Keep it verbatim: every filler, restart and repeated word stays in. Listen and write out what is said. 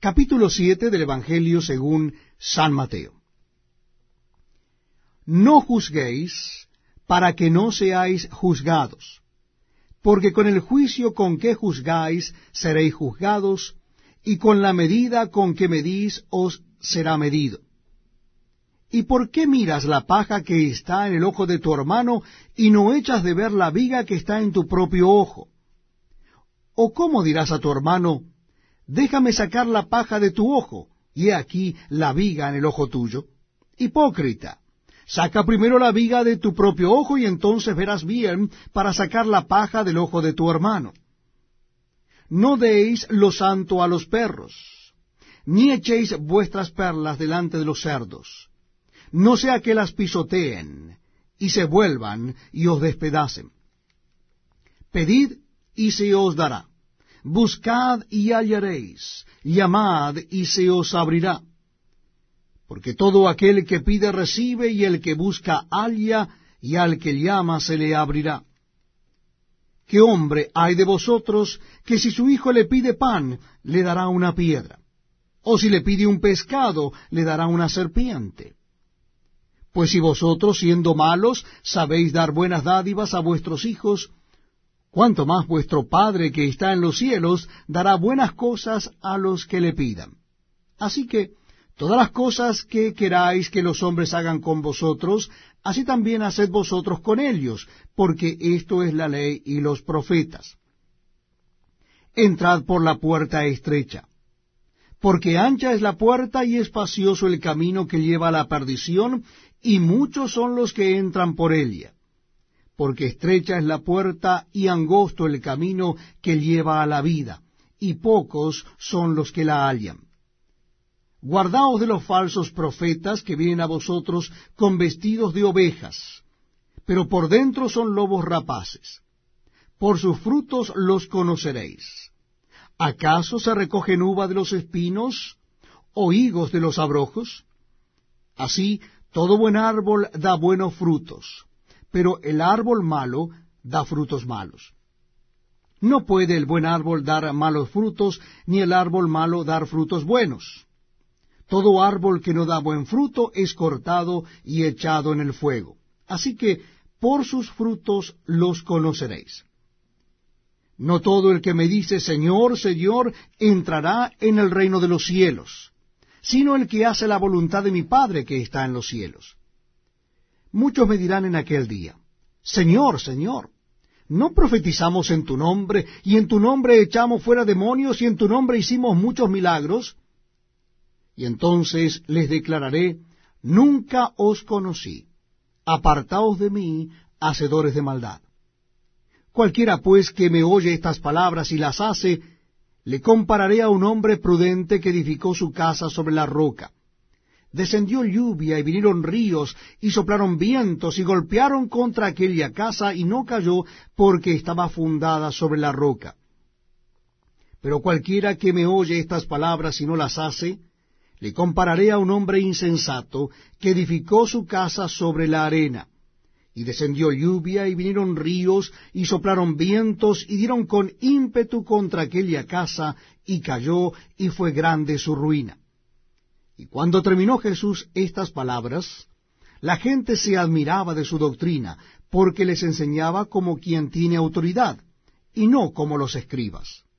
Capítulo siete del Evangelio según San Mateo. No juzguéis, para que no seáis juzgados, porque con el juicio con que juzgáis seréis juzgados, y con la medida con que medís os será medido. ¿Y por qué miras la paja que está en el ojo de tu hermano, y no echas de ver la viga que está en tu propio ojo? ¿O cómo dirás a tu hermano, déjame sacar la paja de tu ojo, y he aquí la viga en el ojo tuyo? Hipócrita, saca primero la viga de tu propio ojo, y entonces verás bien para sacar la paja del ojo de tu hermano. No deis lo santo a los perros, ni echéis vuestras perlas delante de los cerdos, no sea que las pisoteen, y se vuelvan, y os despedacen. Pedid, y se os dará. Buscad, y hallaréis. Llamad, y se os abrirá. Porque todo aquel que pide recibe, y el que busca halla, y al que llama se le abrirá. ¿Qué hombre hay de vosotros que si su hijo le pide pan, le dará una piedra? O si le pide un pescado, le dará una serpiente? Pues si vosotros, siendo malos, sabéis dar buenas dádivas a vuestros hijos, cuánto más vuestro Padre que está en los cielos dará buenas cosas a los que le pidan. Así que, todas las cosas que queráis que los hombres hagan con vosotros, así también haced vosotros con ellos, porque esto es la ley y los profetas. Entrad por la puerta estrecha, porque ancha es la puerta y espacioso el camino que lleva a la perdición, y muchos son los que entran por ella. Porque estrecha es la puerta y angosto el camino que lleva a la vida, y pocos son los que la hallan. Guardaos de los falsos profetas que vienen a vosotros con vestidos de ovejas, pero por dentro son lobos rapaces. Por sus frutos los conoceréis. ¿Acaso se recogen uva de los espinos, o higos de los abrojos? Así, todo buen árbol da buenos frutos, pero el árbol malo da frutos malos. No puede el buen árbol dar malos frutos, ni el árbol malo dar frutos buenos. Todo árbol que no da buen fruto es cortado y echado en el fuego. Así que por sus frutos los conoceréis. No todo el que me dice Señor, Señor, entrará en el reino de los cielos, sino el que hace la voluntad de mi Padre que está en los cielos. Muchos me dirán en aquel día, Señor, Señor, ¿no profetizamos en tu nombre, y en tu nombre echamos fuera demonios, y en tu nombre hicimos muchos milagros? Y entonces les declararé, nunca os conocí, apartaos de mí, hacedores de maldad. Cualquiera pues que me oye estas palabras y las hace, le compararé a un hombre prudente que edificó su casa sobre la roca. Descendió lluvia y vinieron ríos y soplaron vientos y golpearon contra aquella casa y no cayó porque estaba fundada sobre la roca. Pero cualquiera que me oye estas palabras y no las hace, le compararé a un hombre insensato que edificó su casa sobre la arena. Y descendió lluvia y vinieron ríos y soplaron vientos y dieron con ímpetu contra aquella casa y cayó y fue grande su ruina. Y cuando terminó Jesús estas palabras, la gente se admiraba de su doctrina, porque les enseñaba como quien tiene autoridad, y no como los escribas.